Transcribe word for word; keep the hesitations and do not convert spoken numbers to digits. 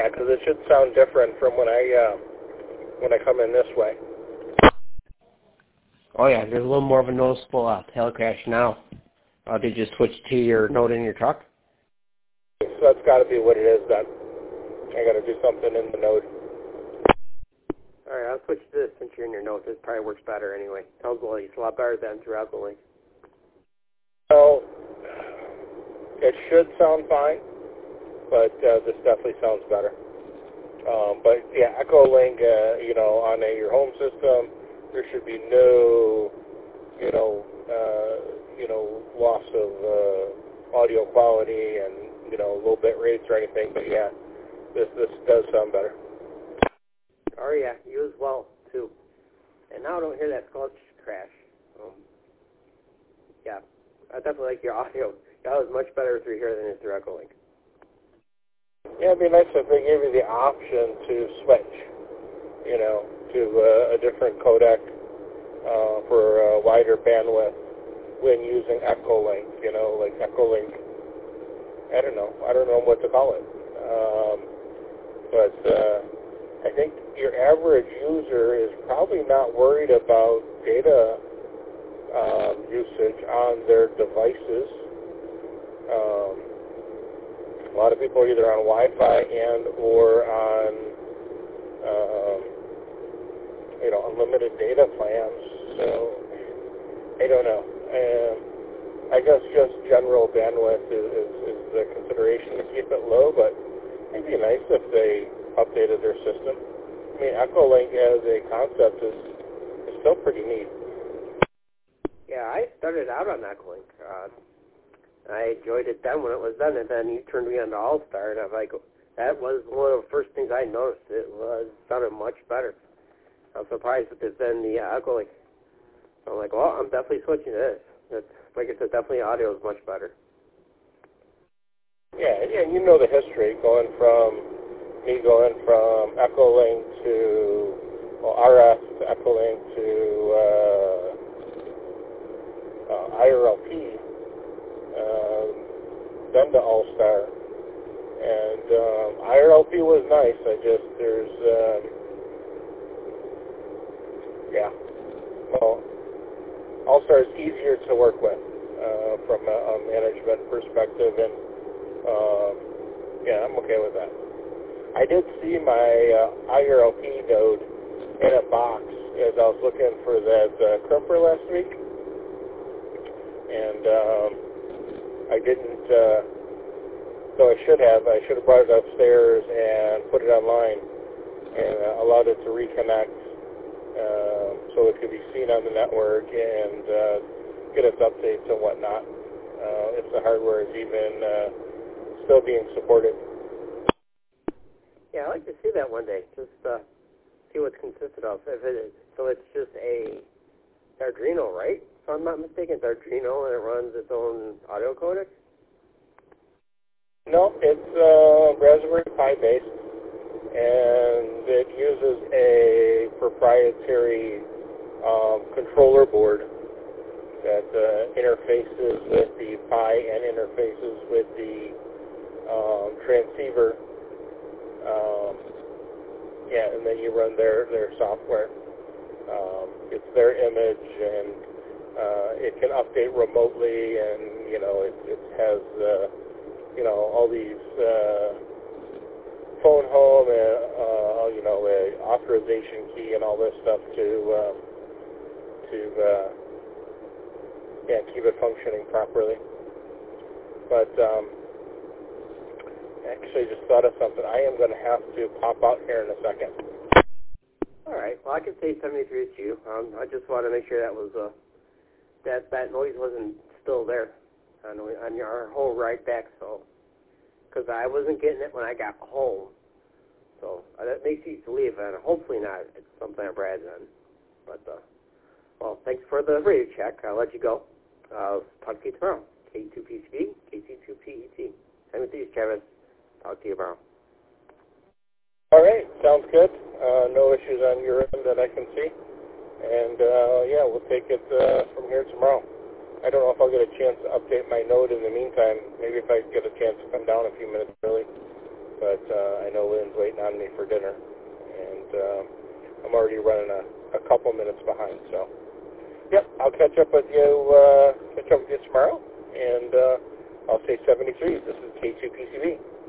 Yeah, because it should sound different from when I uh, when I come in this way. Oh yeah, there's a little more of a noticeable uh, tail crash now. Uh, did you switch to your Note in your truck? So that's got to be what it is then. I got to do something in the Note. All right, I'll switch to this since you're in your Note. This probably works better anyway. Sounds a lot, it's a lot better than through Echolink. So it should sound fine, but uh, this definitely sounds better. Um, but yeah, Echolink, uh, you know, on a, your home system, there should be no, you know, uh, you know, loss of uh, audio quality and, you know, low bit rates or anything. But yeah, this this does sound better. Oh yeah, you as well too. And now I don't hear that squelch crash. Um, yeah, I definitely like your audio. That was much better through here than it is through Echolink. Yeah, it'd be nice if they gave you the option to switch, you know, to uh, a different codec uh, for uh, wider bandwidth when using Echolink, you know, like Echolink, I don't know, I don't know what to call it. Um, but uh, I think your average user is probably not worried about data um, usage on their devices. Um, a lot of people are either on Wi-Fi and or on, um, you know, unlimited data plans. So I don't know. Um, I guess just general bandwidth is, is, is the consideration to keep it low, but it'd be nice if they updated their system. I mean, Echolink as a concept is, is still pretty neat. Yeah, I started out on Echolink. Uh, I enjoyed it then when it was done, and then you turned me on to All-Star, and I'm like, that was one of the first things I noticed. It was sounded much better. I'm surprised that there's been the uh, Echolink. I'm like, well, I'm definitely switching to this. It's, like I said, definitely audio is much better. Yeah, and you know the history, going from me going from Echolink to well, R F to Echolink to uh, uh, I R L P, uh, then to All-Star. And um, I R L P was nice. I just, there's, um, yeah, well, All-Star is easier to work with uh, from a, a management perspective, and um, yeah, I'm okay with that. I did see my uh, I R L P node in a box as I was looking for that uh, crimper last week, and um, I didn't, uh, so I should have. I should have brought it upstairs and put it online and uh, allowed it to reconnect uh, so it could be seen on the network and uh, get its updates and whatnot uh, if the hardware is even uh, still being supported. Yeah, I'd like to see that one day. Just uh, see what it's consisted of. If it is, so it's just a Arduino, right? If I'm not mistaken, it's Arduino and it runs its own audio codec? No, it's uh, Raspberry Pi based, and it uses a proprietary um, controller board that uh, interfaces with the Pi and interfaces with the um, transceiver. Um, yeah, and then you run their, their software. Um, it's their image, and uh, it can update remotely, and, you know, it, it has, uh, you know, all these uh, phone home, and, uh, you know, a authorization key and all this stuff to, um, to uh, yeah, keep it functioning properly. But, um, actually, just thought of something. I am going to have to pop out here in a second. All right. Well, I can say seventy-three to you. Um, I just want to make sure that was uh, that that noise wasn't still there on, on your whole ride back. So, because I wasn't getting it when I got home. So uh, that makes you believe, and hopefully not. It's something I Brad's on. But uh, well, thanks for the radio check. I'll let you go. Uh, talk to you tomorrow. K two P C B, K C two P E T. seventy-three, Travis. Talk to you tomorrow. All right, sounds good. Uh, no issues on your end that I can see. And, uh, yeah, we'll take it uh, from here tomorrow. I don't know if I'll get a chance to update my node in the meantime. Maybe if I get a chance to come down a few minutes early. but uh, I know Lynn's waiting on me for dinner, and uh, I'm already running a, a couple minutes behind. So, yep, I'll catch up with you. Uh, catch up with you tomorrow, and uh, I'll say seventy-three. This is K two P C B.